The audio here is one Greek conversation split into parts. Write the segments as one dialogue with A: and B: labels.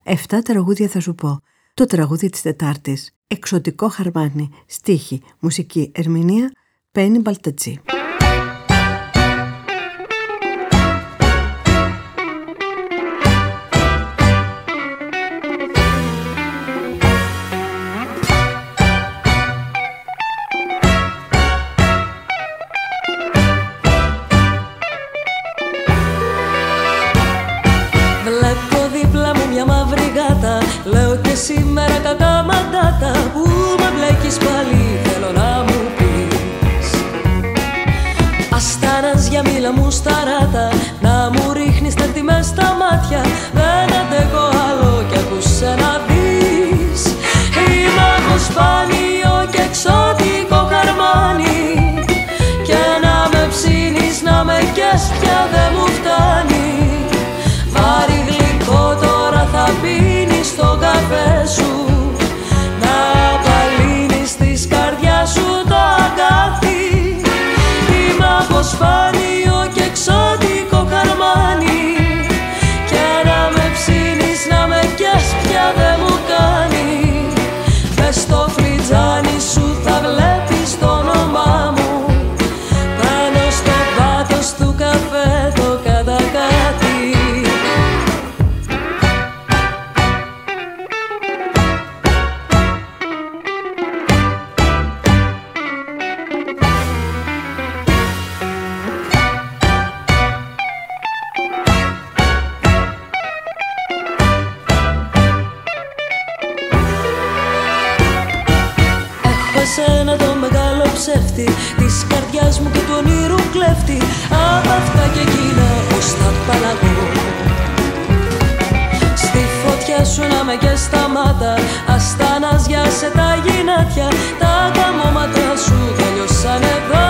A: 7 τραγούδια θα σου πω. Το τραγούδι της Τετάρτης. Εξωτικό χαρμάνι. Στίχη, μουσική, ερμηνεία, Πέννη Μπαλτατσί.
B: Λέω και σήμερα κακά μαντάτα που με μπλέκεις πάλι, θέλω να μου πεις. Αστάνας για μίλα μου σταράτα, να μου ρίχνεις τα μες στα μάτια. Δεν αντέχω άλλο κι ακούσε να δεις. Είμαι από σπάνιο και εξωτικό χαρμάνι, και να με ψήνεις, να με κες πια δεν μου φτάνει. Βάρη γλυκό τώρα θα πίνεις στο καφέ σου, να απαλύνεις της καρδιάς σου το αγκάθι. Είμαι από σπάνιο και εξωτικό χαρμάνι, και να με ψήνεις, να με πιες πια δεν μου κάνει. Μες στο φλιτζάνι σου θα βλέπεις το όνομά μου, πάνω στο πάτος του καφέ το κατακάτι. Εσένα το μεγάλο ψεύτη της καρδιάς μου και του ονείρου κλέφτη. Απ' αυτά και εκείνα πως θα παλαγώ. Στη φωτιά σου να με καίς τα μάτα, ασταναζιάσε τα γυνάτια. Τα καμώματα σου τελειώσαν εδώ.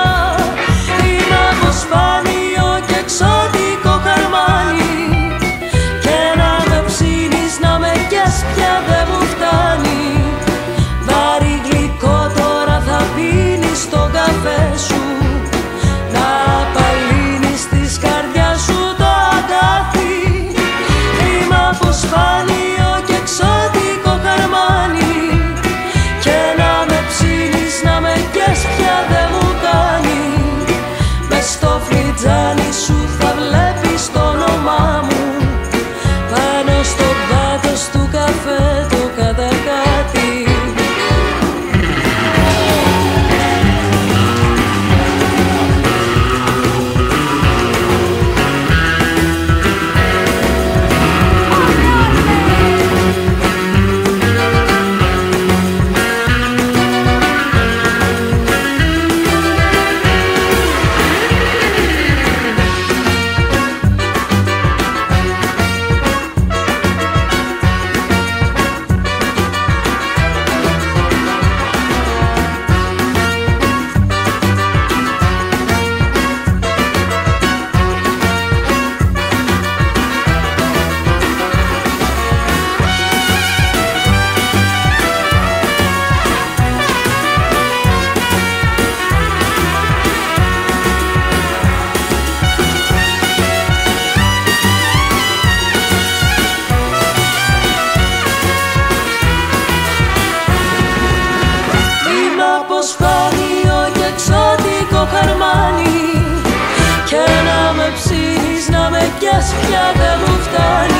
B: Είναι από σπάνιο και εξωτικό χαρμάνι, και να με ψήνεις, να με καίς πια δεν μου φτάνει. Βάρη γλυκό τώρα θα πίνεις στο καφέ σου, να απαλύνεις της καρδιάς σου το αγκάθι. Είμαι από σπάνιο και εξωτικό χαρμάνι, και να με ψήνεις, να με καίς πια δεν μου κάνει. Μες στο φλιτζάνι σου θα βλέπεις το όνομά μου, πάνω στο πάτος του καφέ το κατακάτι. Χαρμάνι, και να με ψήνεις, να με πιάσεις πια δεν μου φτάνει.